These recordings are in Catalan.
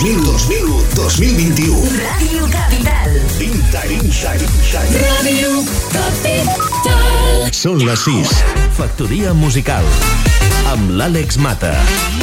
2021. Ràdio Capital. Ràdio Capital. Són les 6. Factoria musical. Amb l'Àlex Mata.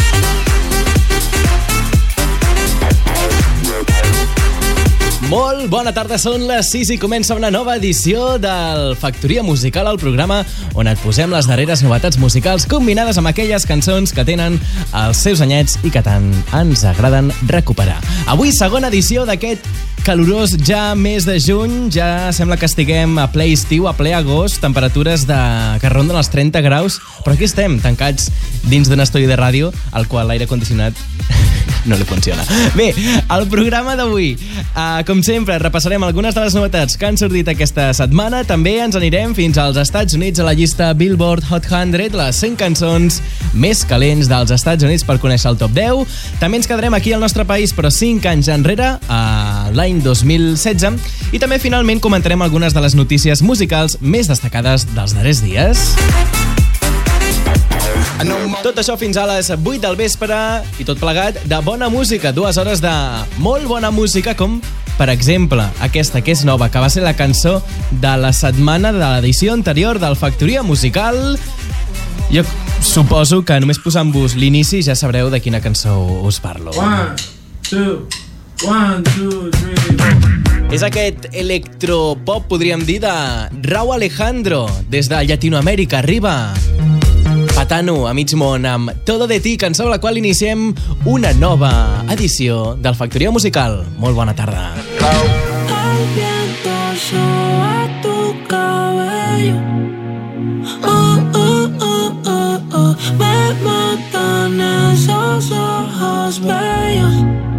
Molt bona tarda, són les 6 i comença una nova edició del Factoria Musical, el programa on et posem les darreres novetats musicals combinades amb aquelles cançons que tenen els seus anyets i que tant ens agraden recuperar. Avui, segona edició d'aquest calorós ja mes de juny, ja sembla que estiguem a ple estiu, a ple agost, temperatures que ronden els 30 graus, però aquí estem, tancats dins d'un estudi de ràdio, al qual l'aire condicionat no li funciona. Bé, el programa d'avui, com sempre, repassarem algunes de les novetats que han sortit aquesta setmana. També ens anirem fins als Estats Units a la llista Billboard Hot 100, les 100 cançons més calents dels Estats Units per conèixer el top 10. També ens quedarem aquí al nostre país, però 5 anys enrere, a l'any 2016. I també, finalment, comentarem algunes de les notícies musicals més destacades dels darrers dies. Tot això fins a les 8 del vespre i tot plegat de bona música, 2 hores de molt bona música, com per exemple aquesta que és nova, que va ser la cançó de la setmana de l'edició anterior del Factoria Musical. Jo suposo que només posant-vos l'inici ja sabreu de quina cançó us parlo. 1, 2, 1, 2, 3. És aquest electropop, podríem dir, de Rauw Alejandro, des de Llatinoamèrica. Arriba Patano a mig món amb Todo de ti, cançó a la qual iniciem una nova edició del Factoria Musical. Molt bona tarda. El viento soba tu cabello. Me matan esos ojos bellos.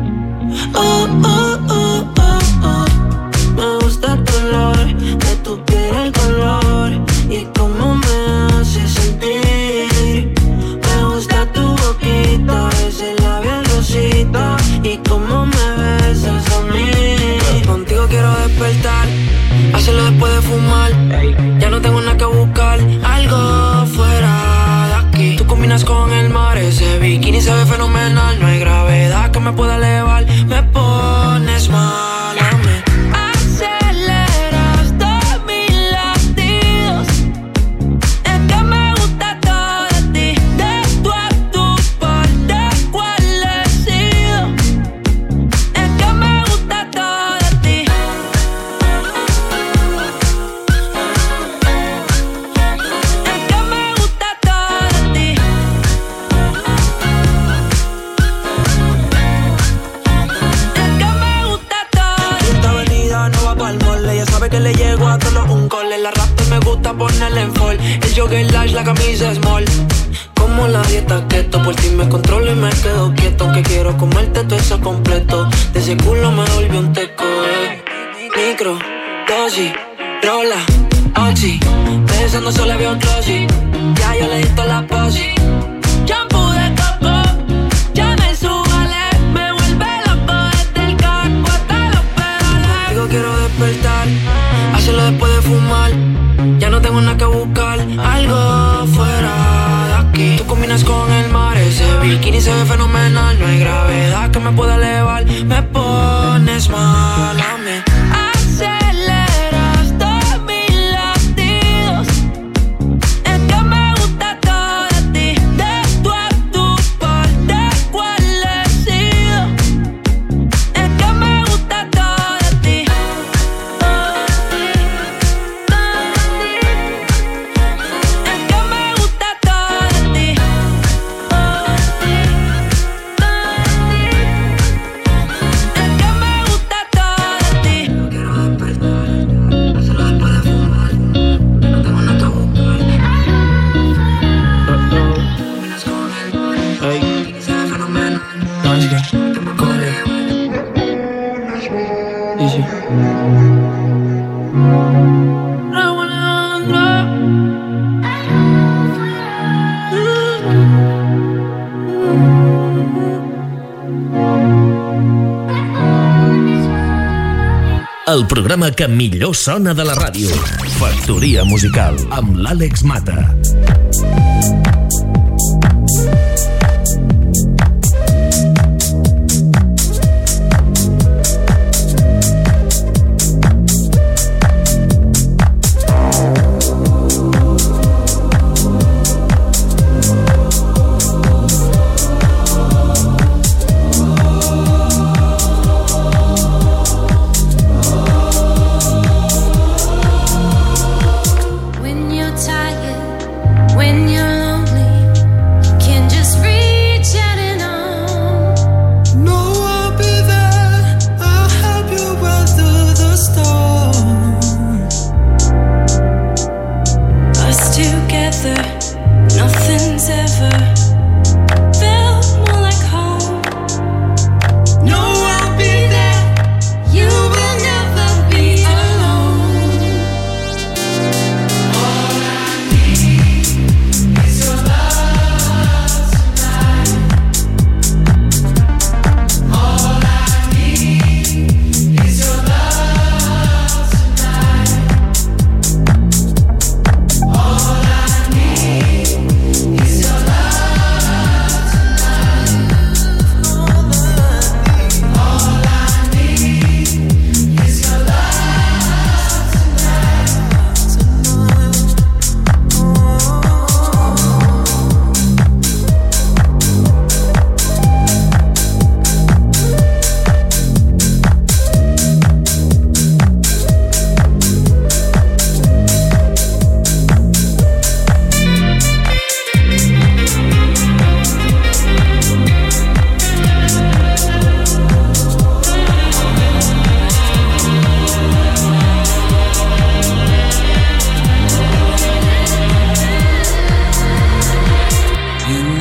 Me gusta tu olor, de tu piel el color y cómo me hace sentir. Me gusta tu boquita, ese labial rosita y cómo me besas a mí. Contigo quiero despertar, hacerlo después de fumar. Ya no tengo nada que buscar, algo fuera de aquí. Tú combinas con el mar, ese bikini se ve fenomenal. No hay gravedad que me pueda elevar, me pones mal a mí. Que le llego a todos un gol. El arrastre me gusta ponerle en fall. El jogger large, la camisa small. Como la dieta keto, por ti me controlo y me quedo quieto. Que quiero comerte todo eso completo. De ese culo me volvió un teco, Micro, dosis, rola, oxi. Besando solo veo glossy. Ya yo le di toda la posi. Shampoo de coco, ya me subale. Me vuelve loco desde el casco hasta los pedales. Digo quiero despertar, hacerlo después de fumar. Ya no tengo nada que buscar, algo fuera de aquí. Tú combinas con el mar, ese bikini se ve fenomenal. No hay gravedad que me pueda elevar, me pones mal a mí. Aceleras todos mis latidos. Es que me gusta todo de ti, de tú a tu parte cuál he sido. Es que me gusta todo de ti. El programa que millor sona de la ràdio. Factoria Musical amb l'Àlex Mata.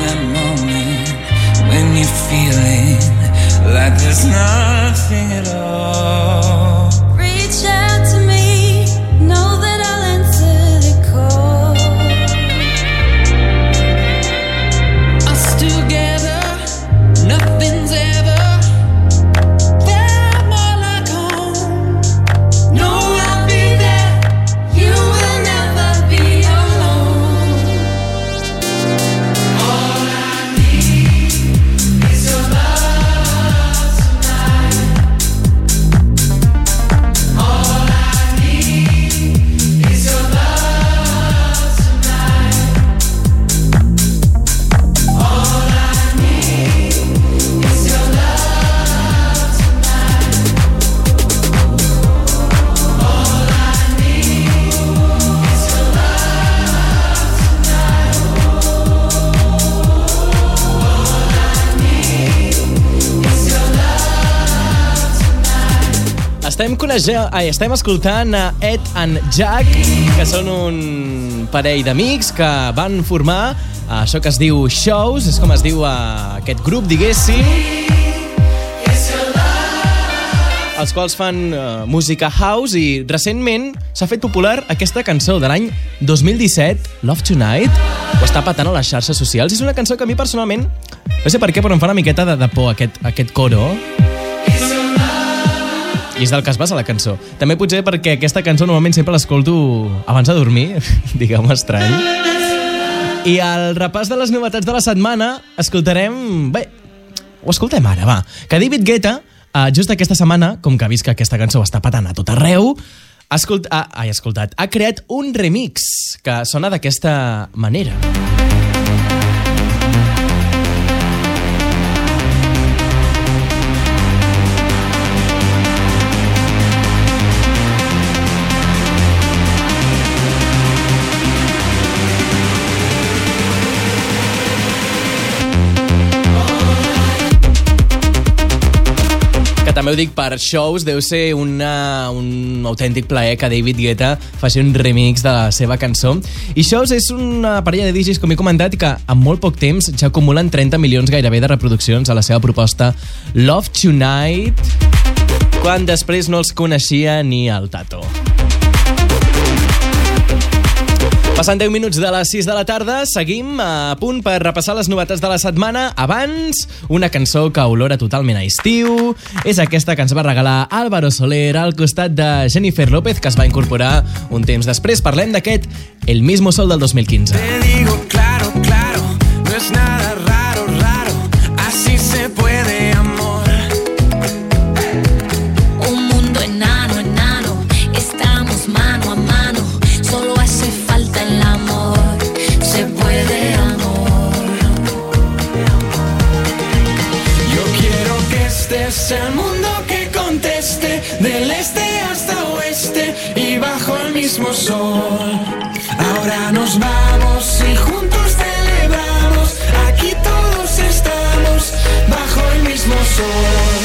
that moment when you're feeling like there's nothing at all. Reach out to me, know that I'll answer the call. Us together, nothing's ever that more like home. No, I'll be there, you will never be alone. All I need is your love tonight. All I need is your love tonight. All I need is your love tonight. All I need is your love tonight. Estem escoltant a Ed and Jack, que són un parell d'amics que van formar això que es diu Shows, és com es diu aquest grup, diguéssim, els quals fan música house, i recentment s'ha fet popular aquesta cançó de l'any 2017, Love Tonight, ho està patant a les xarxes socials. És una cançó que a mi personalment, no sé per què, però em fa una miqueta de por aquest coro, i és del que es basa la cançó. També potser perquè aquesta cançó normalment sempre l'escolto abans de dormir, digueu-me estrany. I al repàs de les novetats de la setmana escoltarem... Bé, ho escoltem ara, va. Que David Guetta, just aquesta setmana, com que ha vist que aquesta cançó està patant a tot arreu, ha creat un remix que sona d'aquesta manera. També ho dic per Shows, deu ser un autèntic plaer que David Guetta faci un remix de la seva cançó. I Shows és una parella de DJs, com he comentat, que en molt poc temps ja acumulen 30 milions gairebé de reproduccions a la seva proposta Love Tonight, quan després no els coneixia ni el Tato. Passant 10 minuts de les 6 de la tarda, seguim a punt per repassar les novetats de la setmana. Abans, una cançó que olora totalment a estiu. És aquesta que ens va regalar Álvaro Soler al costat de Jennifer López, que es va incorporar un temps després. Parlem d'aquest El mismo sol del 2015. Te digo claro, claro, no es nada raro, raro, así se puede, amor. Un mundo enano, enano, estamos mano a mano, solo hace falta el amor, se puede, amor. Yo quiero que este sea el mundo que conteste, del este hasta oeste y bajo el mismo sol. Ahora nos vamos y juntos celebramos, aquí todos estamos bajo el mismo sol.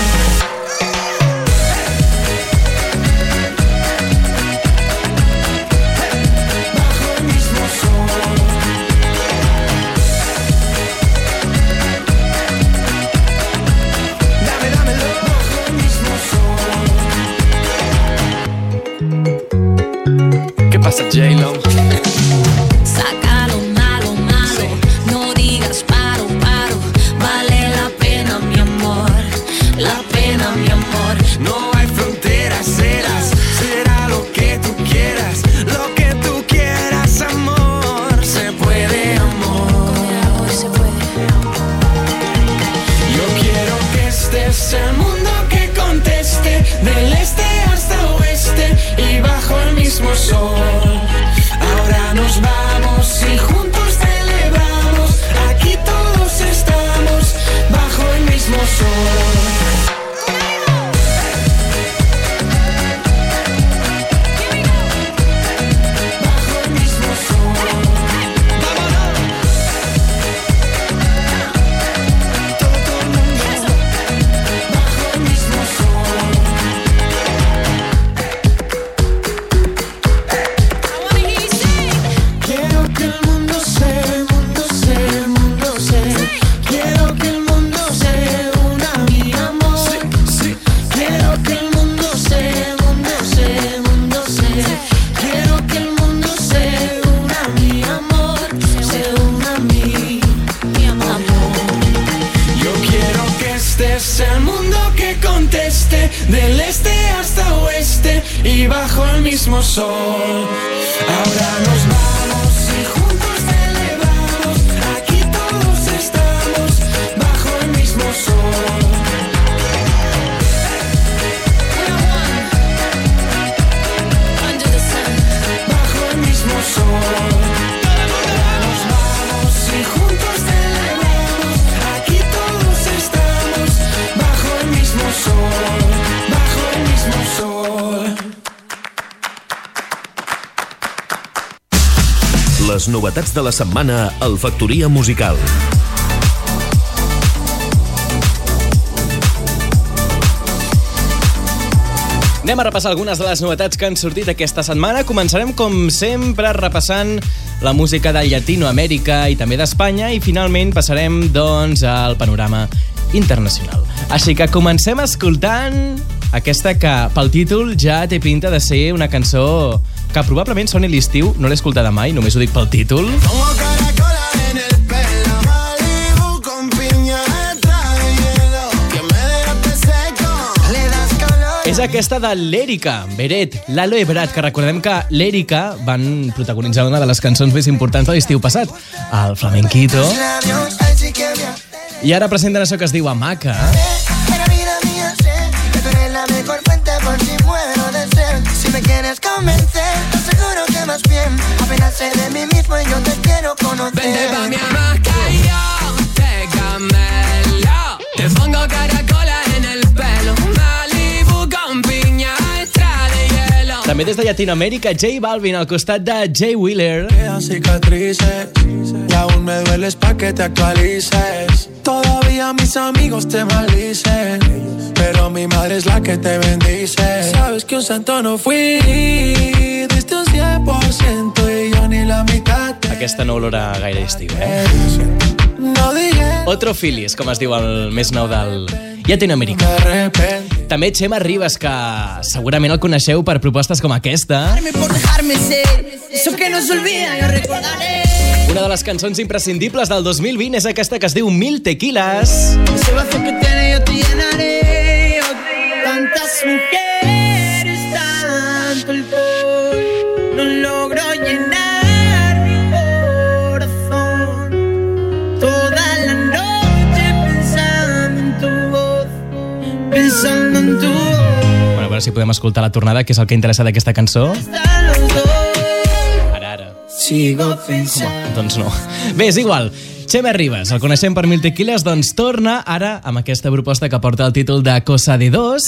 J-Lo. Saca lo malo, malo, no digas paro, paro, vale la pena mi amor, la pena mi amor. No hay fronteras, será lo que tú quieras, amor, se puede, amor. Se puede. Yo quiero que este sea el mundo que conteste, del este hasta oeste y bajo el mismo sol. este es el mundo que conteste, del este hasta oeste y bajo el mismo sol. Ahora nos vamos y juntos celebramos, aquí todos estamos bajo el mismo sol. Bajo el mismo sol. Ahora nos vamos y juntos celebramos, aquí todos estamos bajo el mismo sol, bajo el mismo sol. Les novetats de la setmana al Factoria Musical. Anem a repassar algunes de les novetats que han sortit aquesta setmana. Començarem, com sempre, repassant la música de Llatinoamèrica i també d'Espanya i finalment passarem, doncs, al panorama internacional. Així que comencem escoltant aquesta que, pel títol, ja té pinta de ser una cançó que probablement soni a l'estiu. No l'he escoltada mai, només ho dic pel títol. És aquesta de l'Erika, Beret, Lalo Ebrat, que recordem que l'Erika van protagonitzar una de les cançons més importants de l'estiu passat, el Flamenquito. I ara presenten això que es diu Hamaca. Vente pa' mi hamaca y yo te camelo, te pongo caracola en el pelo, Malibu con piña extra de hielo. També des de Llatinoamèrica, J Balvin al costat de Jay Wheeler. Quedan cicatrices y aún me dueles pa' que te actualices. Todavía mis amigos te maldicen, pero mi madre es la que te bendice. Sabes que un santo no fui, diste un 100% y yo ni la mitad. Aquesta no olora gaire estiu, No digué Otro Filis, com es diu el més nou del Llatinoamèrica. de repente. També Chema Rivas, que segurament el coneixeu per propostes com aquesta. Por dejarme ser, eso que no se olvida, yo recordaré. Una de les cançons imprescindibles del 2020 és aquesta que es diu Mil Tequilas. Ese vaso que tiene yo te llenaré. Tantas mujeres, tanto alcohol, no logro llenar mi corazón. Toda la noche pensando en tu voz, pensando en tu voz. Bueno, a veure si podem escoltar la tornada, que és el que interessa d'aquesta cançó. Están los dos. Ara. Sigo pensando. Doncs no. Bé, és igual. Chema Rivas, el coneixem per Mil Tequilas, doncs torna ara amb aquesta proposta que porta el títol de Cosa de Dos.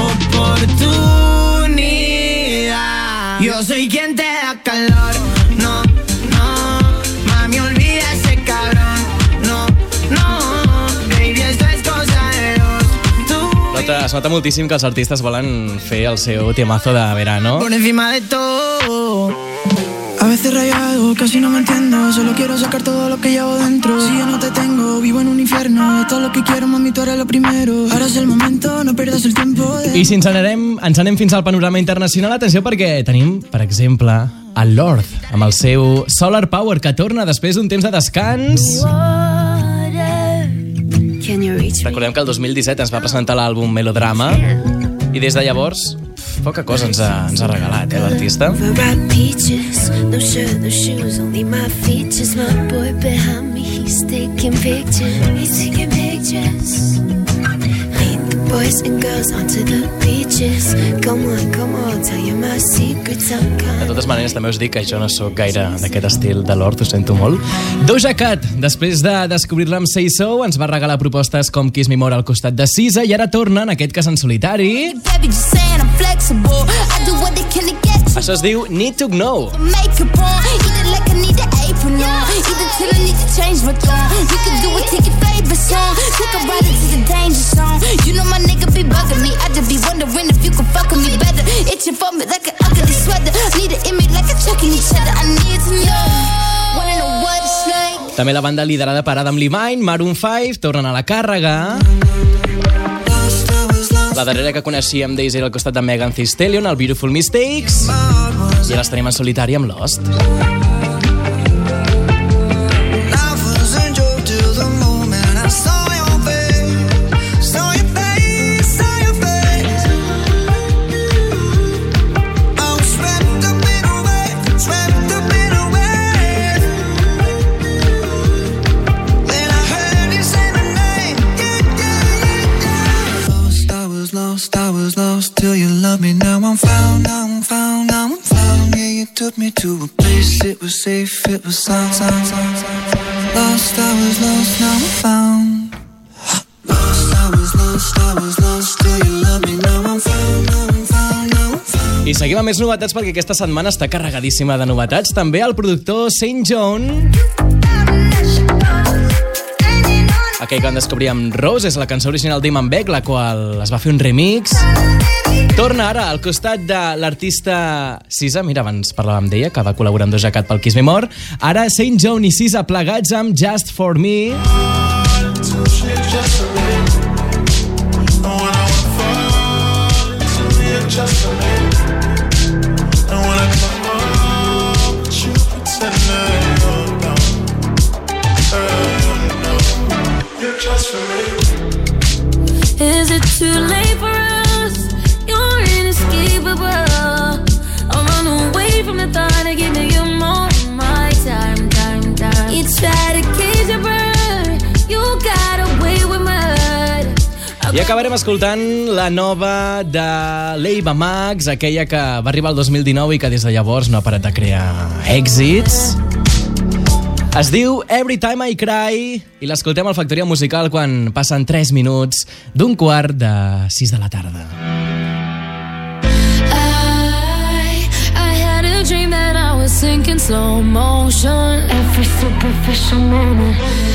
Oportunidad. Yo soy quien te da calor. No, no, mami, olvida ese cabrón. No, no, baby, esto es cosa de dos. Tú Es nota moltíssim que els artistes volen fer el seu temazo de verano. por encima de todo. A veces rayado, casi no me entiendo. Solo quiero sacar todo lo que llevo dentro. Si yo no te tengo, vivo en un infierno. Todo lo que quiero, mami, tú eres lo primero. Ahora es el momento, no pierdas el tiempo de... I si ens anem fins al panorama internacional, atenció perquè tenim, per exemple, el Lord, amb el seu Solar Power, que torna després d'un temps de descans. Recordem que el 2017 ens va presentar l'àlbum Melodrama i des de llavors poca cosa ens ha regalat, l'artista. No shirt, no shoes, only my features. My boy behind me, he's taking pictures. Lead the boys and girls onto the beaches. Come on, tell you my secrets. I'm De kind totes maneres, també us dic que jo no sóc gaire d'aquest estil de Lord, ho sento molt. Doja Cat, després de descobrir-la amb Say So, ens va regalar propostes com Kiss Me More al costat de Sisa i ara torna, en aquest cas en solitari. baby, just saying I'm flexible. I do what they can to get to. Això es diu Need to Know. Makeup on, eat it like I need an apron on. Eat it till I need to change my tone. You can do it, take your favorite song. Take a ride into the danger zone. You know my nigga be bugging me. I just be wondering if you can fuck with me better. Itching for me like an ugly sweater. Need an image like a chucking each other. I need to know. Wanna know what it's like. També la banda liderada per Adam Levine, Maroon 5, tornen a la càrrega. La darrera que coneixíem d'ells era al costat de Megan Thee Stallion, el Beautiful Mistakes, i ara els tenim en solitari amb Lost. Life was a joke till the moment I saw your face. Saw took me to a place, it was safe, it was sound. Lost, I was lost, now I'm found. Lost, I was lost, do you love me? Now I'm found, now I'm found, now I'm found. I seguim amb més novetats perquè aquesta setmana està carregadíssima de novetats. També el productor Saint John, aquell que van descobrir amb Rose, és la cançó original d'Iman Beck, la qual es va fer un remix. Torna ara al costat de l'artista Sisa. Mira, abans parlàvem d'ella, que va col·laborar amb Doja Cat pel Kiss Me More. Ara Saint John i Sisa plegats amb Just For Me. Is it too late for us? You're inescapable. I'll run away from the thought of giving you more of my time. You try to cage your bird, you got away with mud. I acabarem escoltant la nova de l'Eva Max, aquella que va arribar el 2019 i que des de llavors no ha parat de crear èxits. Es diu Every Time I Cry i l'escoltem al Factoria Musical quan passen 3 minuts d'un quart de 6 de la tarda. I had a dream that I was sinking slow motion. Every superficial moment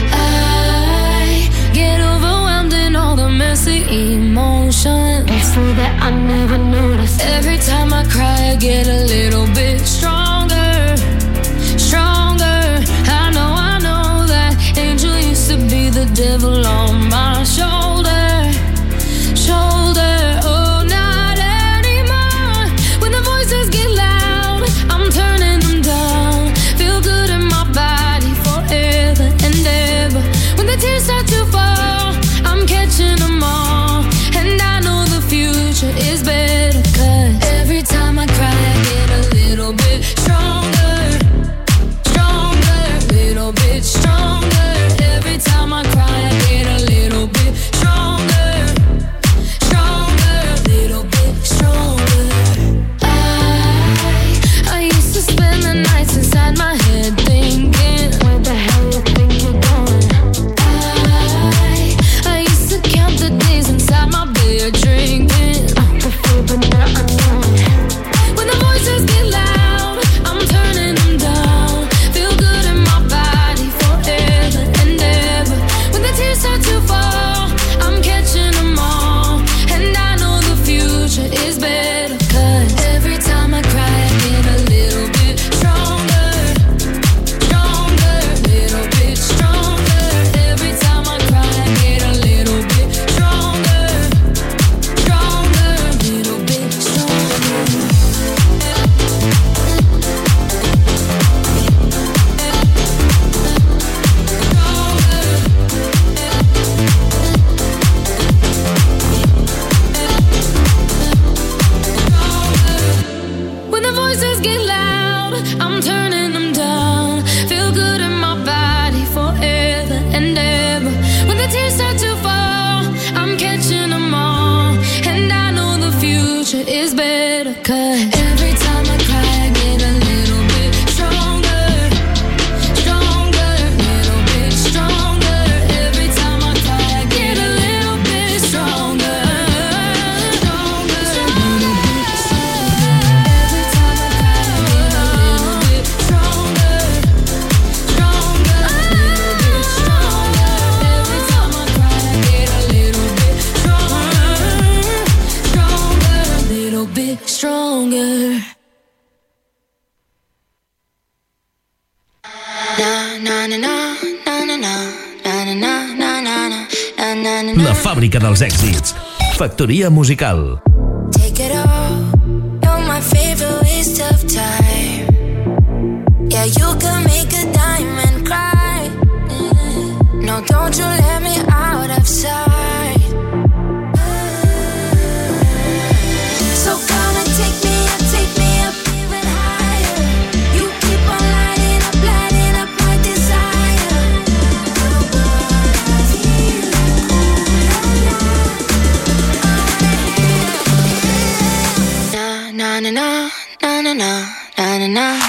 I get overwhelmed in all the messy emotions. It's so that I never noticed. Every time I cry I get a little bit stronger, stronger. I know that angel used to be the devil on my shoulder, shoulder. Oh, not anymore. When the voices get loud, I'm turning them down. Feel good in my body forever and ever. When the tears start to fall, I'm catching them all. And I know the future is better, 'cause every time I cry I get a little bit stronger, little bit stronger. Every time I cry I get a little bit stronger, stronger, little bit stronger. I used to spend the nights inside my head thinking, where the hell you think you're going? I used to count the days inside my bed drinking, the food but now I know it. When the voices get loud, I'm turning them down. Feel good in my body forever and ever. When the tears start to fall, I'm catching them all. And I know the future is better, 'cause every time I cry I get a little bit stronger, stronger, little bit stronger. Every time I cry I get a little bit stronger, stronger, little bit stronger. When the voices get loud, I'm turning them down. Feel good in my body forever and ever. When the tears start to fall, I'm catching them all. And I know the future is better, 'cause every time I cry I get a little bit stronger, stronger, little bit stronger. Every time I cry I get a little bit stronger, stronger, little bit stronger. Every time I cry I get a little bit stronger, stronger, little bit stronger. Every time I cry I get a little bit stronger, stronger, little bit stronger. La fàbrica dels èxits. Factoria Musical. Take it all, you're my favorite waste of time. Yeah, you can make a diamond cry. No, don't you let me out of sight. So come and take me up even higher. You keep on lighting up my desire. Na na na na na na na na na.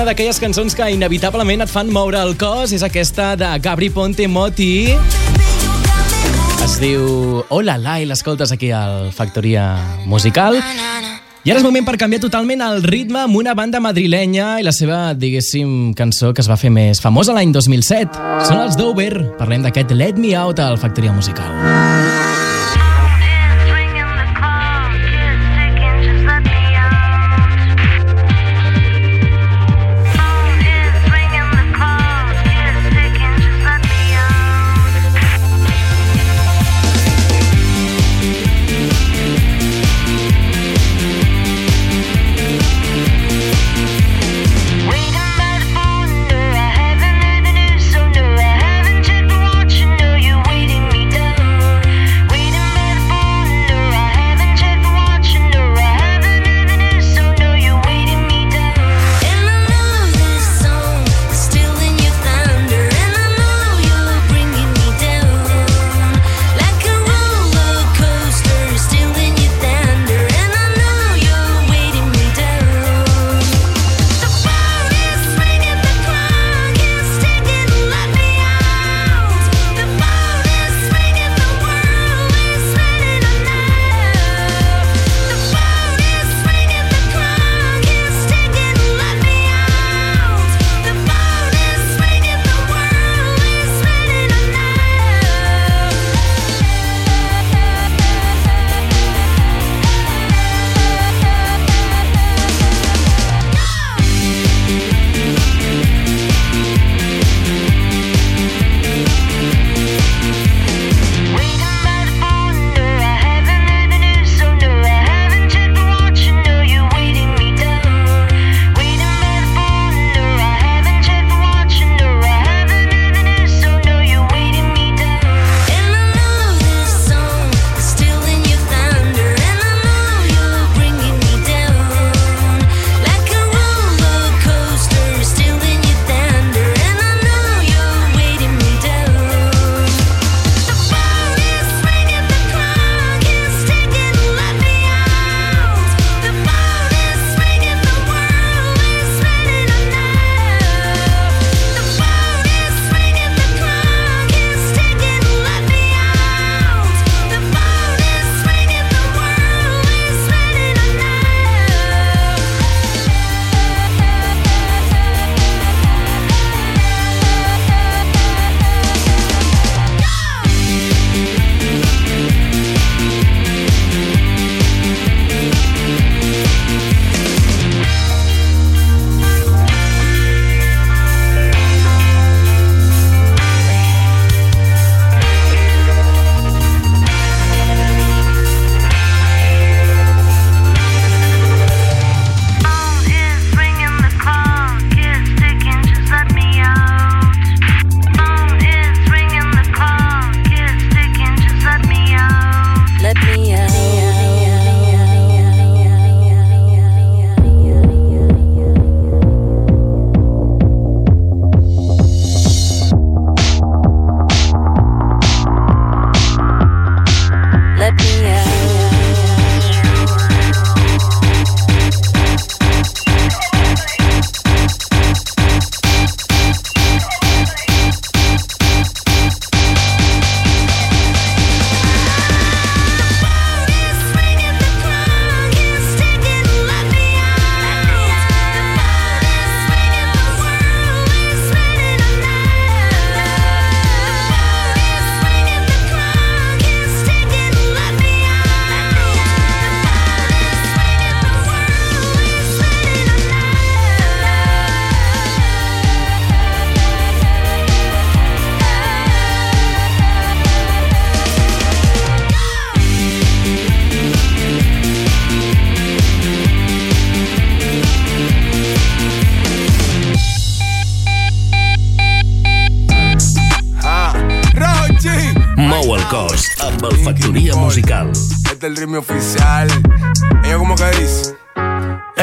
una d'aquelles cançons que inevitablement et fan moure el cos. És aquesta de Gabri Ponte Moti. Es diu Hola La i l'escoltes aquí al Factoria Musical. I ara és moment per canviar totalment el ritme amb una banda madrilenya i la seva, diguéssim, cançó que es va fer més famosa l'any 2007. Són els Dover. Parlem d'aquest Let Me Out al Factoria Musical. Mou el cos amb el Factoria Musical. Este es el ritmo oficial. Ella como que dice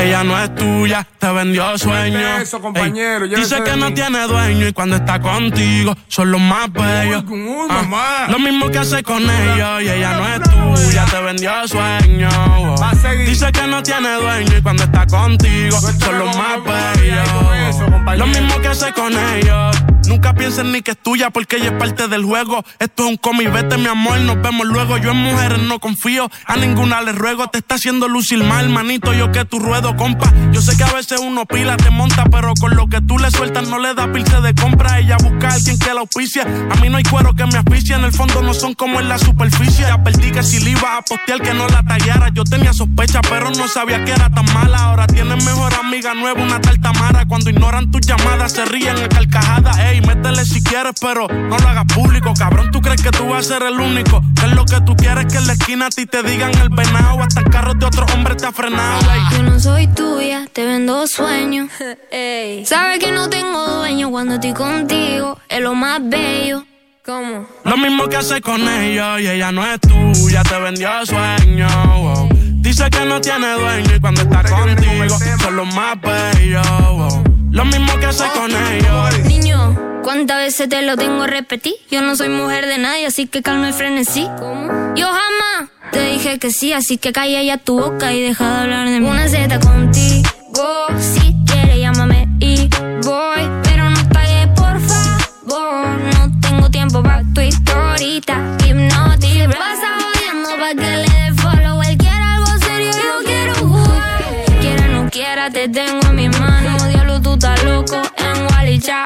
ella no es tuya, te vendió sueños. Eso, compañero, dice que no tiene dueño y cuando está contigo son los más bellos. Lo mismo que hace con ellos y ella no es tuya, te vendió sueños. Dice que no tiene dueño y cuando está contigo son los más bellos. Lo mismo que hace con ellos. Nunca pienses ni que es tuya porque ella es parte del juego. Esto es un cómic, vete mi amor, nos vemos luego. Yo en mujeres no confío, a ninguna le ruego. Te está haciendo lucir mal, manito, yo que tu ruedo, compa. Yo sé que a veces uno pila, te monta, pero con lo que tú le sueltas no le da pilce de compra. Ella busca a alguien que la auspicia. A mí no hay cuero que me asfixie, en el fondo no son como en la superficie. Advertí que si le iba a postear que no la tagueara. Yo tenía sospecha, pero no sabía que era tan mala. Ahora tienes mejor amiga nueva, una tal Tamara. Cuando ignoran tus llamadas se ríen a carcajadas. Ey, métele si quieres, pero no lo hagas público. Cabrón, tú crees que tú vas a ser el único. Que es lo que tú quieres, que en la esquina a ti te digan el venado. Hasta el carro de otro hombre te ha frenado. Ey. Yo no soy tuya, te vendo sueños. Sabes que no tengo dueño cuando estoy contigo. Es lo más bello. ¿Cómo? Lo mismo que hace con ellos y ella no es tuya, te vendió sueños. Dice que no tiene dueño y cuando está contigo son los más bellos. Lo mismo que hace con ellos. Niño, ¿cuántas veces te lo tengo a repetir? Yo no soy mujer de nadie, así que calma y frenesí. ¿Cómo? Yo jamás te dije que sí, así que calla ya tu boca y deja de hablar de mí. Una Z contigo, si quieres llámame y voy, pero no pagues por favor. No tengo tiempo pa' tu historita, hipnotic. Pasa jodiendo pa' que le dé follow. Él quiere algo serio, yo quiero jugar. Quiera no quiera, te tengo en mis manos. Diablo, tú estás loco en Wally, chao.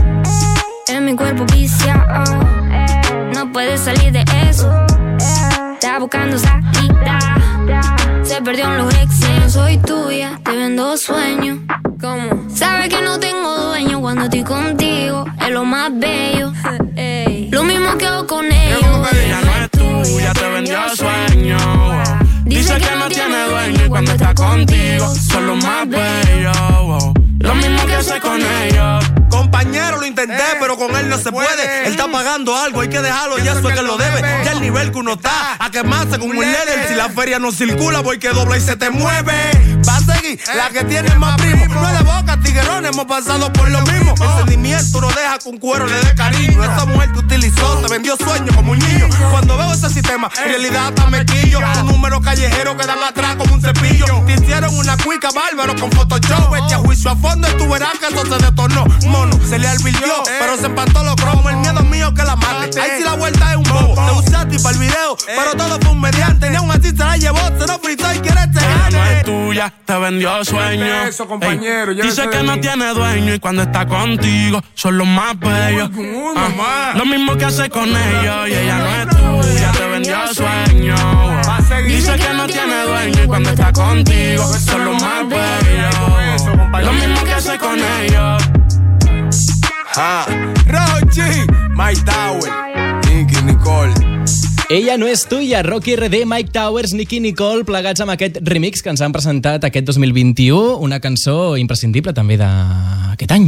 En mi cuerpo viciado, no puedes salir de eso. Está buscando salida, se perdió en los exes. No soy tuya, te vendo sueños. ¿Cómo? Sabes que no tengo dueño cuando estoy contigo. Es lo más bello. Lo mismo que hago con ellos. Ella no es tuya, te vendió sueños. Dice que no tiene dueño y cuando está contigo son los más bellos. Lo mismo que hace con ellos. Compañero, lo intenté, pero con él no se puede. Él está pagando algo, hay que dejarlo y eso es que lo debe. Ya el nivel que uno está, a quemarse con un líder. Si la feria no circula, voy que dobla y se te mueve. Va a seguir la que tiene más primo. No es de boca, tiguerón, hemos pasado por lo mismo. El sentimiento no deja que un cuero le dé cariño. Esa mujer te utilizó, te vendió sueños como un niño. Cuando veo ese sistema, en realidad hasta me quillo. Un número callejero que dan atrás como un cepillo. Te hicieron una cuica bárbaro con Photoshop. Echa juicio a fondo y tú verás que eso se detornó. Mono, se le alvirtió, pero se empató los cromos. El miedo mío que la mate. Ahí sí la vuelta es un bobo. Te usaste para el video, pero todo fue un mediante. Ni aún así se la llevó, se lo fritó y quiere te gane. No es tuya, te vendió sueños. Eso, compañero. Ey, dice que no tiene dueño y cuando está contigo son los más bellos. Lo mismo que hace con ellos y ella no es tuya, te vendió sueños. Dice que no tiene dueño y cuando está contigo son los más bellos. Lo mismo que hace con ellos. Rochi, Mike Tower, Nicky Nicole. Ella no és tuya, Rocky RD, Mike Towers, Nicky Nicole, plegats amb aquest remix que ens han presentat aquest 2021, una cançó imprescindible també d'aquest any.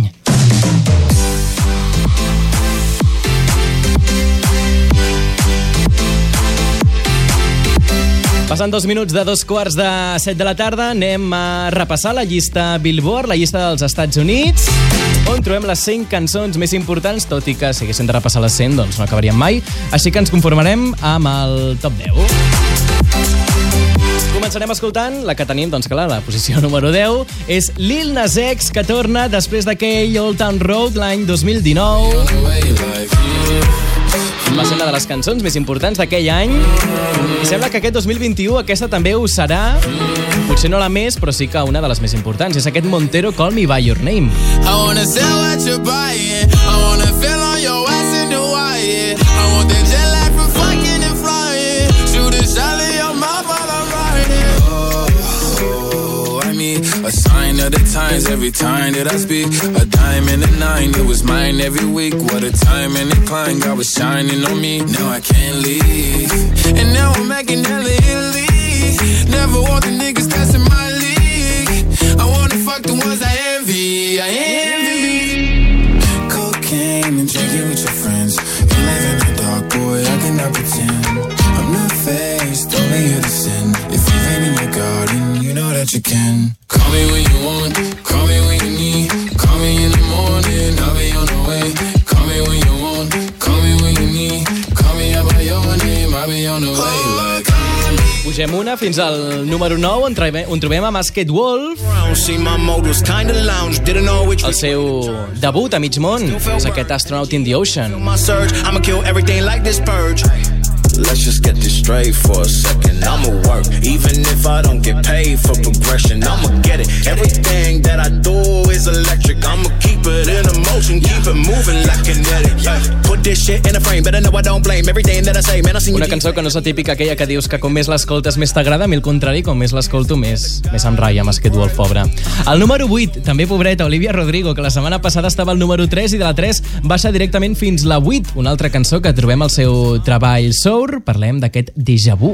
Passant 2 minuts de 2:15 de la tarda, anem a repassar la llista Billboard, la llista dels Estats Units, on trobem les 100 cançons més importants, tot i que si haguéssim de repassar les 100, doncs no acabaríem mai, així que ens conformarem amb el top 10. Començarem escoltant la que tenim, doncs clar, la posició número 10, és Lil Nas X, que torna després d'aquell Old Town Road l'any 2019. Va ser una de les cançons més importants d'aquell any i sembla que aquest 2021 aquesta també ho serà, potser no la més, però sí que una de les més importants. És aquest Montero, Call Me By Your Name. I wanna sell what you're buying. I wanna feel on your ass in Hawaii. I want that jet lag from fucking and flying. Shoot a shot in your mouth while I'm riding. Oh, I mean, a sign of the times every time that I speak. A dime and a nine, it was mine every week. What a time and a climb, God was shining on me. Now I can't leave, and now I'm making hella Italy. Never want the niggas that's in my league. I wanna fuck the ones I envy. I envy cocaine and drinking with your friends. You live in the dark, boy, I cannot pretend. I'm not faced, only here to sin. If you've been in your garden, you know that you can. Call me me when you want, call me when you need. Call me in the morning, I'll be on the way. Call me when you want, call me when you need. Call me out by your name, I'll be on the way. Like, pugem una fins al número 9, on trobem a Masked Wolf. El seu debut a mig món és aquest Astronaut in the Ocean. I'ma kill everything like this purge. Let's just get this straight for a second. I'ma work, even if I don't get paid for progression. I'ma get it. Everything that I do is electric. I'ma keep it in motion, keep it moving like kinetic. Put this shit in a frame, better know I don't blame everything that I say. Man, I seen una cançó que no és la típica aquella que dius que com més l'escoltes més t'agrada, a mi al contrari, com més l'escolto més em ratlla Masked Wolf, pobre. El número 8, també pobreta, Olivia Rodrigo, que la setmana passada estava al número 3 i de la 3 baixa directament fins la 8, una altra cançó que trobem al seu treball Sour. Parlem d'aquest Déjà Vu.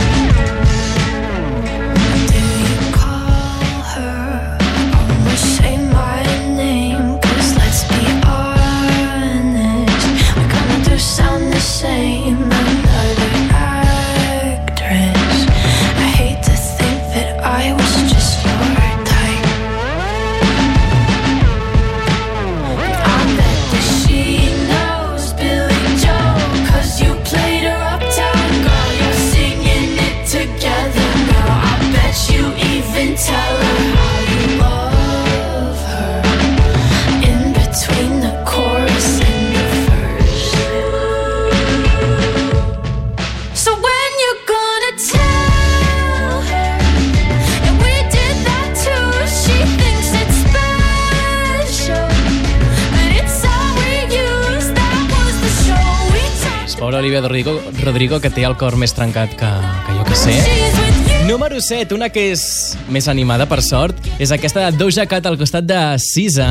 Olivia Rodrigo, que té el cor més trencat que jo que sé. Número 7, una que és més animada, per sort, és aquesta de Doja Cat al costat de SZA.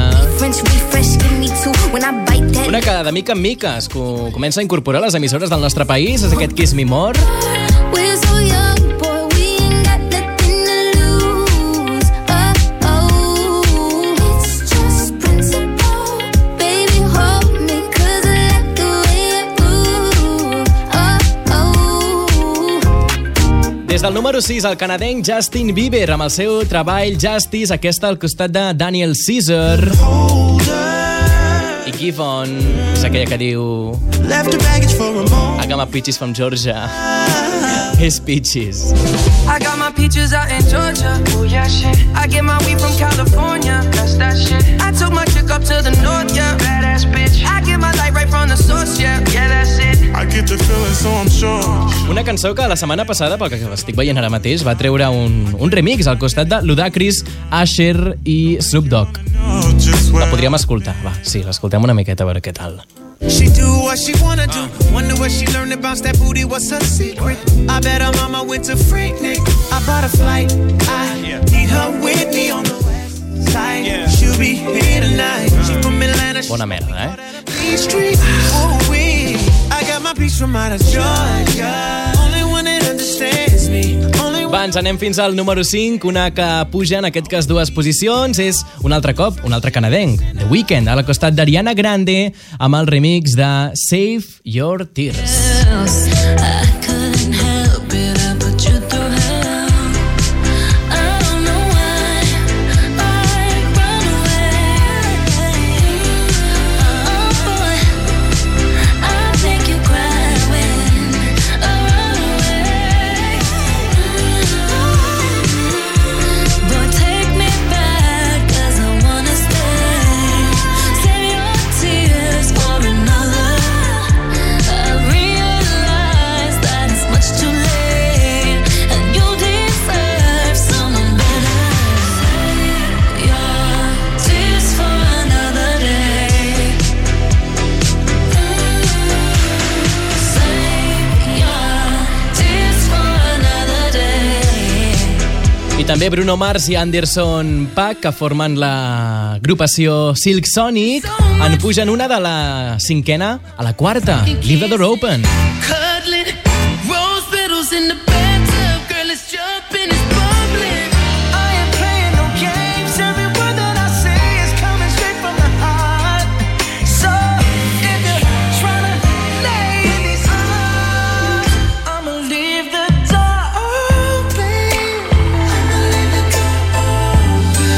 Una que de mica en mica es comença a incorporar a les emissores del nostre país, és aquest Kiss Me More. Des del número 6, el canadenc Justin Bieber, amb el seu treball Justice, aquesta al costat de Daniel Caesar. I Give On és aquella que diu I got my peaches from Georgia. His peaches. I got my peaches out in Georgia. Oh yeah, shit. I get my weed from California. That's that shit. I took my chick up to the north, yeah. Badass bitch. I get my light right from the source, yeah. Yeah, that's it. I get the feeling, so I'm sure. Una cançó que la setmana passada, pel que estic veient ara mateix, va treure un remix al costat de Ludacris, Usher i Snoop Dogg. La podríem escoltar, va, sí, l'escoltem una miqueta a veure què tal. She do what she wanna do. Wonder where she learned to bounce that booty. What's her secret? I bet her mama went to Freaknik. I bought a flight. I need her with me on the west side. She'll be here tonight. She from Atlanta. Bona merda, These streets, ooh-wee. I got my peace from out of Georgia. Only one that understands me. Va, ens anem fins al número 5, una que puja, en aquest cas, 2 posicions, és un altre cop, un altre canadenc, The Weeknd, a la costat d'Ariana Grande, amb el remix de Save Your Tears. També Bruno Mars i Anderson .Paak, que formen l'agrupació Silk Sonic, en pugen una de la 5ª a la 4ª, Leave the Door Open. Cuddling, rose petals in the bathtub, girl, it's jumping, it's bubbling. I ain't playing no games, every word that I say is coming straight from the heart. So, if you're trying to lay in these arms, I'ma leave the door open.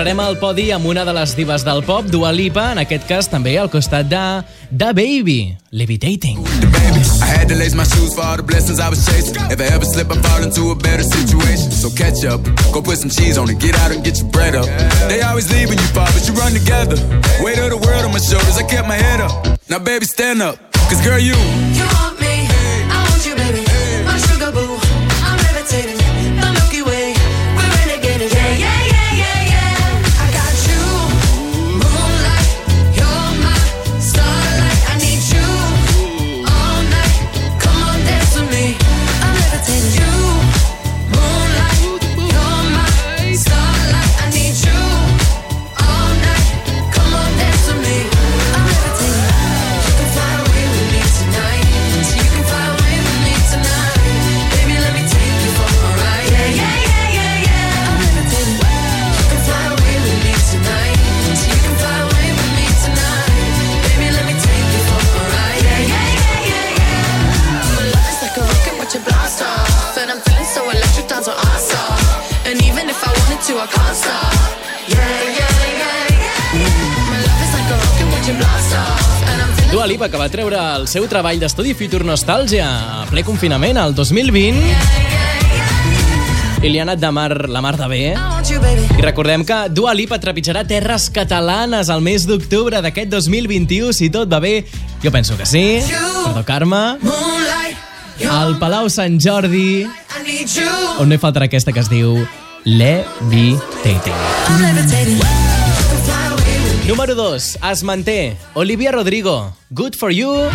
Cerrarem el podi amb una de les divas del pop, Dua Lipa, en aquest cas també al costat de Da Baby, Levitating. Baby, I had to lace my shoes for all the blessings I was chasing. If I ever slip, I fall into a better situation. So catch up, go put some cheese on it, get out and get your bread up. They always leave when you fall, but you run together. Weight of the world on my shoulders, I kept my head up. Now baby, stand up, cause girl, you want me, I want you, baby. My sugar boo, I'm levitating. The Milky Way, we're renegading. Yeah, yeah, yeah, yeah, yeah. I got you, moonlight. You're my starlight. I need you all night. Come on, dance with me. I'm levitating. You, moonlight. You're my starlight. I need you all night. Come on, dance with me. I'm levitating. You can fly away with me tonight. So you can fly away with me tonight. Baby, let me take you for a ride. Yeah, yeah, yeah, yeah, yeah. I'm levitating. You can fly away with me tonight. So you can fly away with me tonight. Baby, let me take you for a ride. Yeah, yeah, yeah, yeah, yeah. My love is like a rocket, watch it blast off. And I'm feeling so electric, down to awesome. And even if I wanted to, I can't stop. Yeah, yeah, yeah, yeah. My love is like a rocket, watch it blast off. And I'm feeling Dua Lipa, que va treure el seu treball d'estudi Future Nostalgia a ple confinament, el 2020, i li ha anat la mar de bé. I recordem que Dua Lipa trepitjarà terres catalanes al mes d'octubre d'aquest 2021, si tot va bé. Jo penso que sí. Perdó, Carme. Al Palau Sant Jordi, I need you. on no hi faltarà aquesta que es diu Levitating. I'm levitating. You can fly away with me. Número 2, es manté Olivia Rodrigo, Good For You.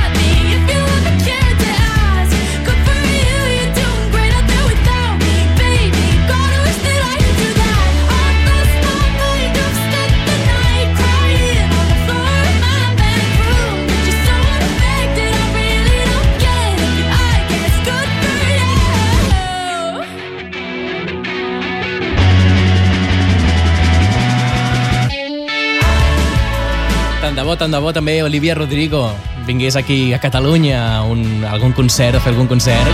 Tant de bo també Olivia Rodrigo vingués aquí a Catalunya a algun concert, a fer algun concert.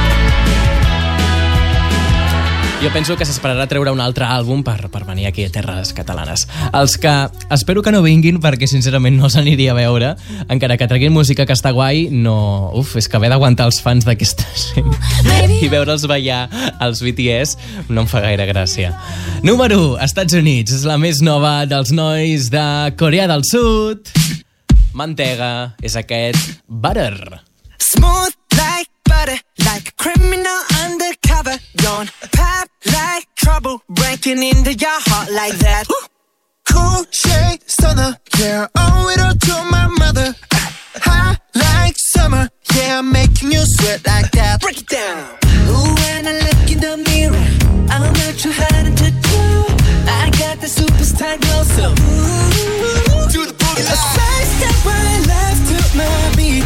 Jo penso que s'esperarà treure un altre àlbum per venir aquí a terres catalanes. Els que espero que no vinguin, perquè sincerament no s'aniria a veure, encara que treguin música que està guai, no... és que haver d'aguantar els fans d'aquesta gent i veure'ls ballar als BTS no em fa gaire gràcia. Número 1, Estats Units, és la més nova dels nois de Corea del Sud. Mantega, és aquest Butter. Smooth like butter, like a criminal undercover. Don't pop like trouble, breaking into your heart like that. Cool shade stunner, yeah, owe it all to my mother. Hot like summer, yeah, I'm making you sweat like that. Break it down. Ooh, when I look in the mirror, I'm not too hard to do. I got the superstar glow, so ooh, do the boogie line. A side step right left to my beat.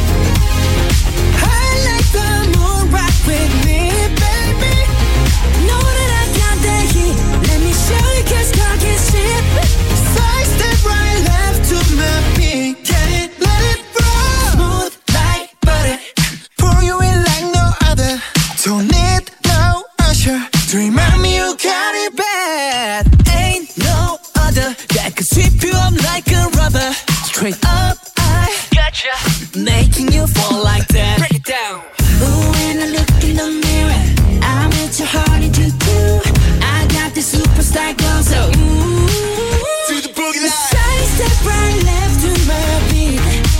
I like the moon rock with me, baby. Know that I got that heat. Let me show you, 'cause talking shit. Side step right left to my beat. Get it, let it roll. Smooth like butter, pour you in like no other. Don't need no usher to remind me you got it bad. ain't no other that could sweep you up like a rubber. Straight up, I gotcha, making you fall like that. Break it down. Ooh, when I look in the mirror, I'm at your heart into two. I got the superstar glow, so ooh, do the boogie line. side step right left to my beat.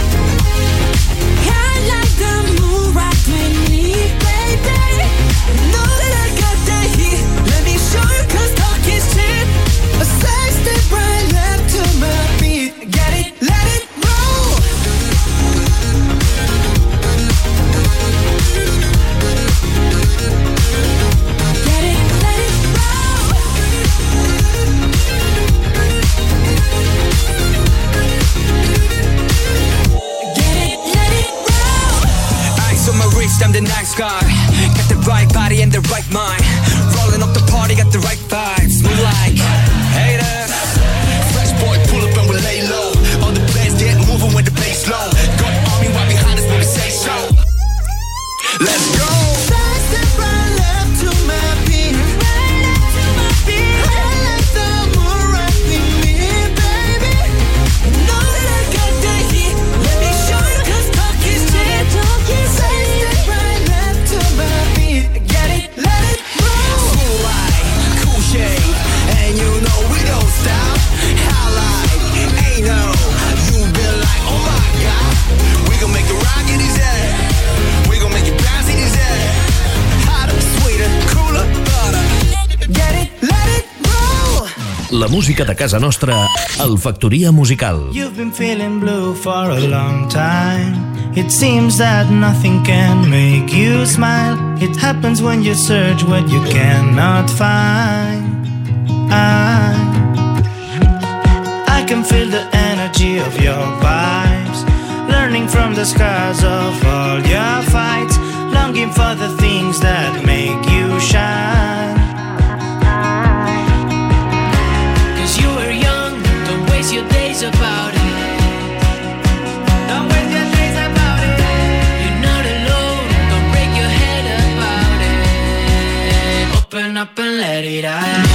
I like the moon rock with me, baby. Know that I got that heat. Let me show you, 'cause talk is cheap. A side step right left to my beat. Get it, let it roll. Get it, let it roll. Get it, let it roll. Ice on my wrist, I'm the nice guy. Got the right body and the right mind. Rolling up the party, got the right vibes. Move like haters. Fresh boy, pull up and we lay low. All the players get moving with the bass low. Got the army right behind us when we say so. Let's go. Side step right left to my beat. Right left to my beat. I like the moon rock with La música de casa nostra al Factoria Musical. You've been feeling blue for a long time. It seems that nothing can make you smile. It happens when you search what you cannot find. I can feel the energy of your vibes, learning from the scars of all your fights, longing for the things that make you shine. Cause you were young, don't waste your days about it. Don't waste your days about it. You're not alone, don't break your head about it. Open up and let it out.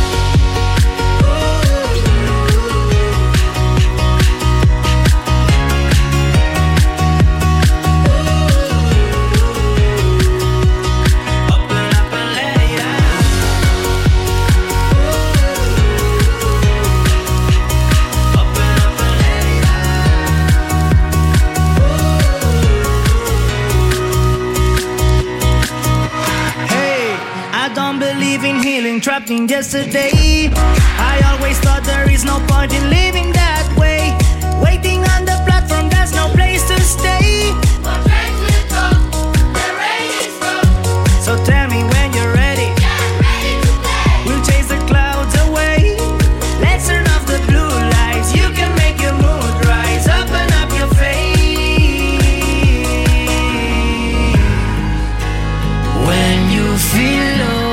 Trapped in yesterday, I always thought there is no point in living that way. Waiting on the platform, there's no place to stay. But trains will come, the rain is come. So tell me when you're ready. Get ready to play. We'll chase the clouds away. Let's turn off the blue lights. You can make your mood rise. Open up your face. When you feel low,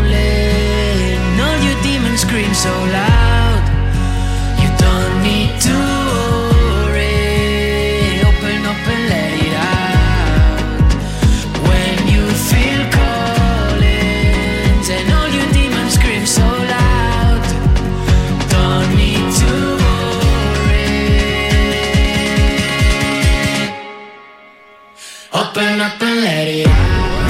scream so loud, you don't need to worry. Open up and let it out. When you feel callings and all your demons scream so loud, don't need to worry. Open up and let it out.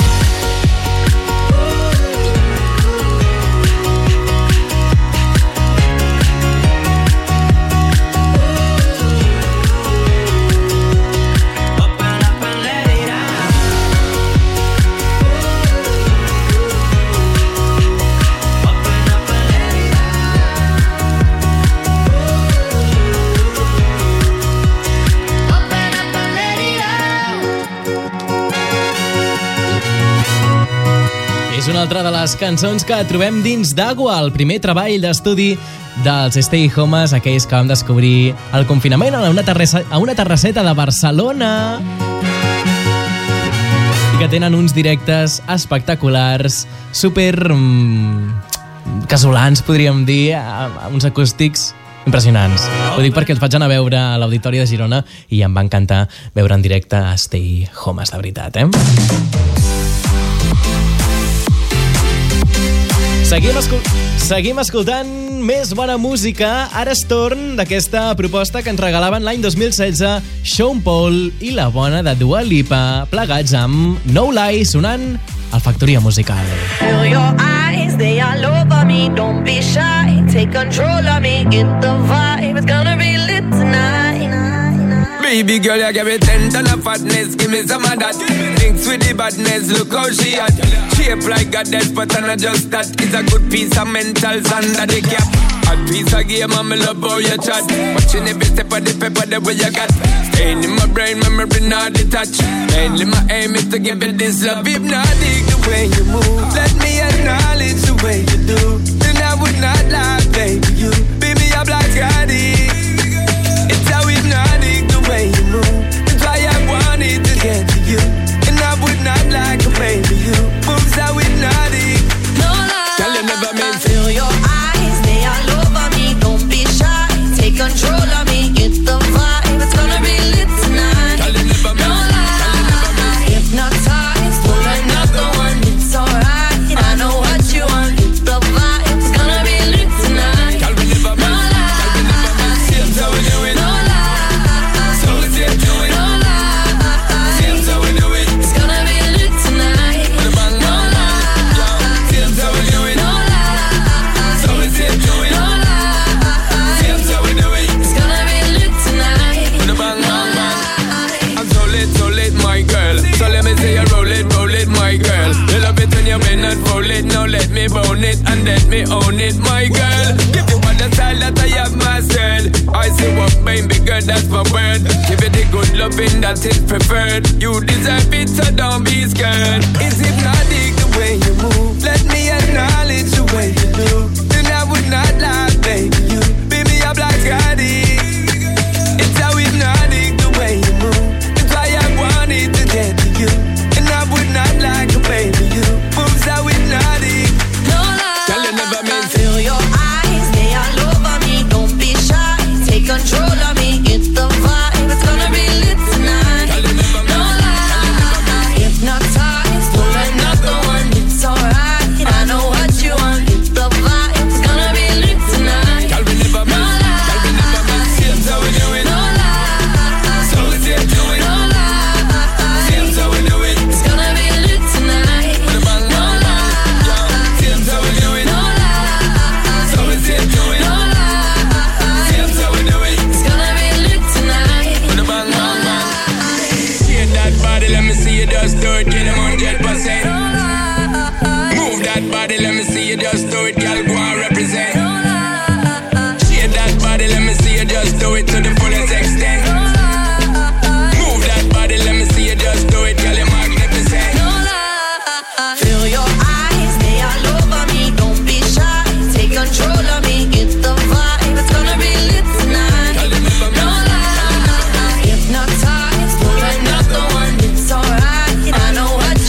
És una altra de les cançons que trobem dins d'Agua, el primer treball d'estudi dels Stay Homes, aquells que vam descobrir al confinament a una terrasseta de Barcelona i que tenen uns directes espectaculars, super casolans, podríem dir, uns acústics impressionants. Ho dic perquè els vaig anar a veure a l'Auditori de Girona i em va encantar veure en directe a Stay Homes, de veritat, Seguim escoltant més bona música. Ara és torn d'aquesta proposta que ens regalaven l'any 2016 Sean Paul i la bona de Dua Lipa, plegats amb No Lie, sonant al Factoria Musical. Feel your eyes, they all over me. Don't be shy, take control of me. Get the vibe, it's gonna be lit tonight. Baby girl, you give me 10 ton of fatness. Give me some of that. Mix with the badness, look how she hot. Shape like a death, but not just that. It's a good piece of mentals under the cap. A piece of game, I'm love how you chat. Watching every step of the paper, the way you got. Staying in my brain, memory not detached. Mainly my aim is to give it this love. Hypnotic the way you move. Let me acknowledge the way you do. Then I would not lie, baby, you beat me up like Scotty. It's how hypnotic the way you move. That's why I wanted to get to you. And I would not like a baby, you moves how hypnotic. No lie, girl, you never meant to. Feel your eyes, they all over me. Don't be shy, take control of me. Get the vibe, it's gonna be lit tonight. Girl, you never meant. No lie, hypnotized, pull another one. It's alright, I know what you want. Get the vibe, it's gonna be lit tonight. Girl, we never me bone it and let me own it, my girl. Give you all the style that I have mastered. I say what baby girl, that's my word. Give you the good loving that is preferred. You deserve it, so don't be scared. It's hypnotic the way you move. Let me acknowledge the way you do. Then I would not lie, baby. You beat me up like Scotty. It's how hypnotic the way you move. That's why I wanted to get to you. And I would not like a baby. You moves how hypnotic. No lie. Girl, you never meant feel your eyes, they all over me. Don't be shy, take control of me. It's the vibe, it's gonna be lit tonight. No lie, hypnotized, pull another one. It's alright, I know what you want. It's the vibe, it's gonna be lit tonight. No lie, seems how we do it. No lie, so we say do it. No lie, seems how we do it. It's gonna be lit tonight. No lie, seems how we do it. No lie, so we say do it. No lie, seems how we do it. it's gonna be lit tonight. With a bang, bang, bang. Shake that body, let me see you just do it, get them 100%. Move that body, let me see you just do it, girl, go and represent. Shake that body, let me see you just do it to the fullest extent. Move that body, let me see you just do it, girl, you're magnificent. Feel your eyes, they all over me. Don't be shy, take control of me. Get the vibe, it's gonna be lit tonight. No lie, hypnotized, pull another one. It's alright, I know what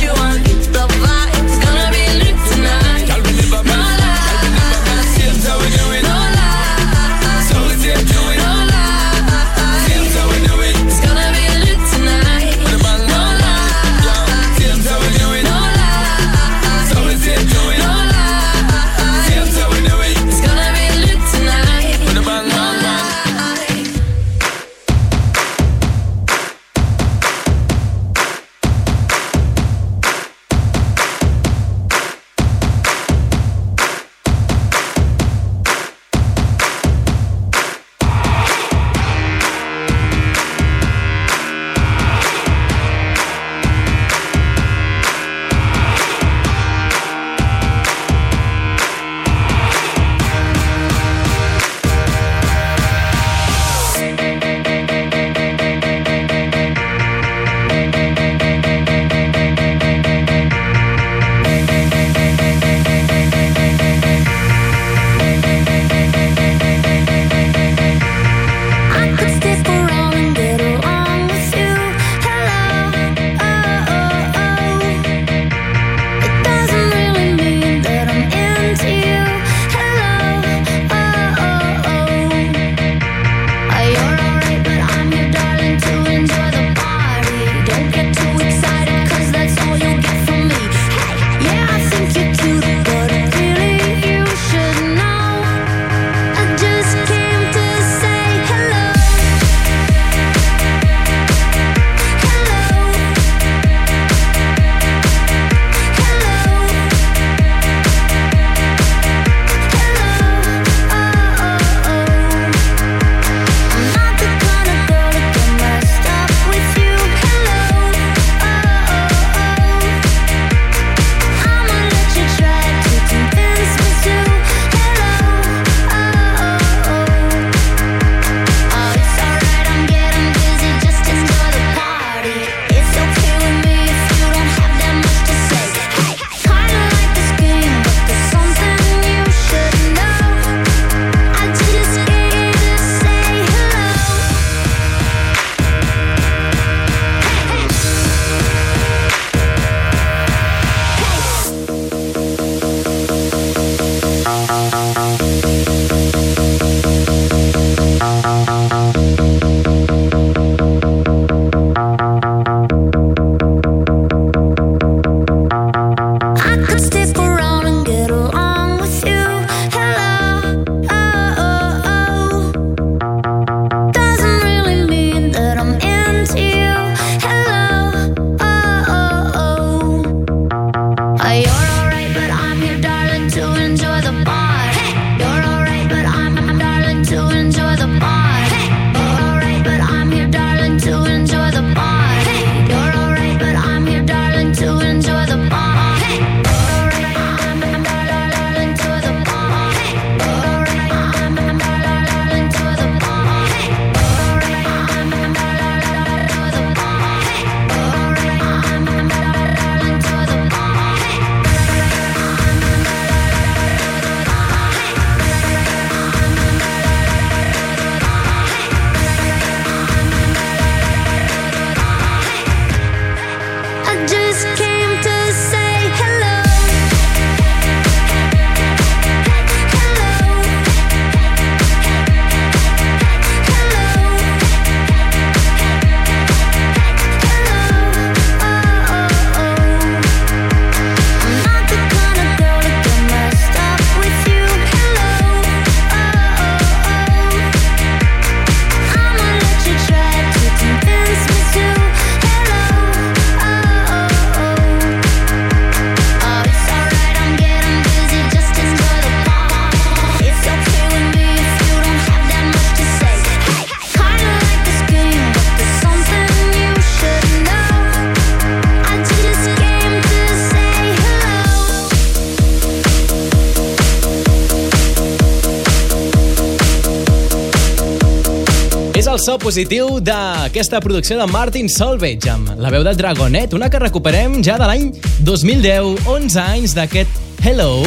el so positiu d'aquesta producció de Martin Solveig amb la veu de Dragonet, una que recuperem ja de l'any 2010, 11 anys d'aquest Hello.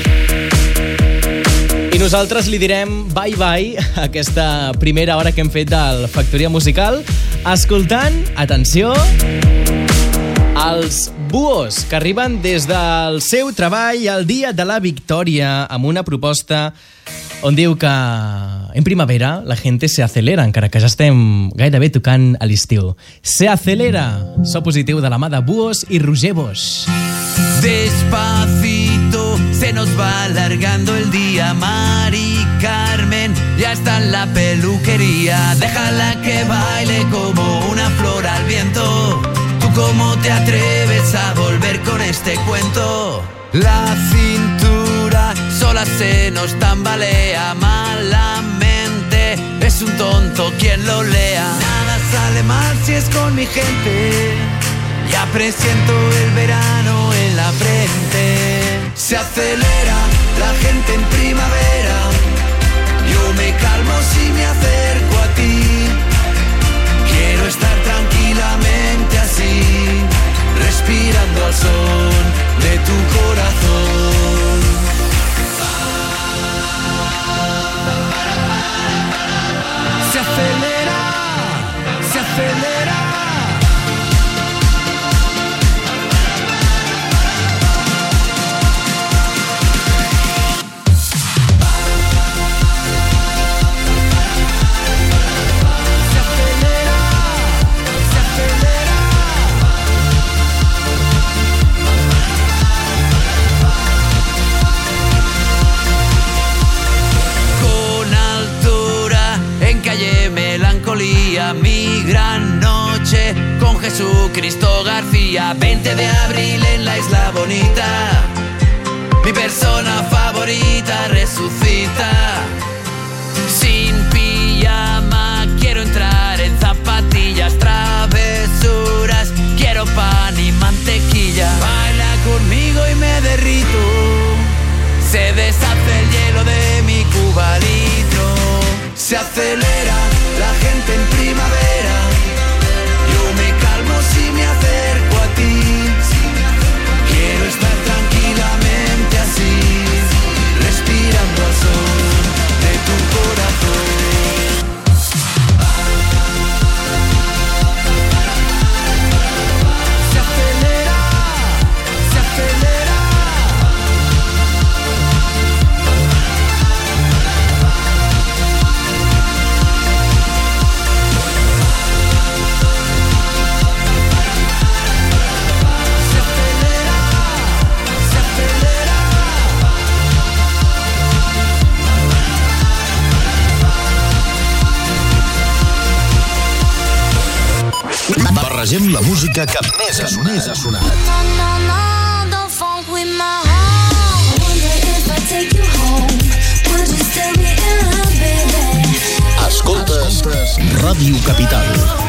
I nosaltres li direm bye-bye a aquesta primera hora que hem fet del Factoria Musical, escoltant, atenció, els Buos, que arriben des del seu treball al Dia de la Victòria amb una proposta on diu que en primavera la gente se acelera, encara que ja estem gairebé tocant a l'estiu. Se acelera, so positiu de la mà de Buos i Roger Bosch. Despacito, se nos va alargando el día. Mari Carmen ya está en la peluquería. Déjala que baile como una flor al viento. ¿Tú cómo te atreves a volver con este cuento? La cintura sola se nos tambalea malamente. Es un tonto quien lo lea. Nada sale mal si es con mi gente. Ya presiento el verano en la frente. Se acelera la gente en primavera. Yo me calmo si me acerco a ti. Quiero estar tranquilamente así, respirando al son de tu corazón. Se acelera, se acelera. Mi gran noche con Jesucristo García. 20 de abril en la Isla Bonita. Mi persona favorita resucita. Sin pijama quiero entrar en zapatillas. Travesuras, quiero pan y mantequilla. Baila conmigo y me derrito. Se deshace el hielo de mi Cuba litro. Se acelera la gente en primavera. Yo me calmo si me acerco a ti. Quiero estar tranquilamente así, respirando al sol de tu corazón. Se acelera, se acelera. Barregem la música que més ha sonat. Don't funk with my heart. I wonder if I take you home. Would you still be in love, baby? Escoltes Ràdio Capital.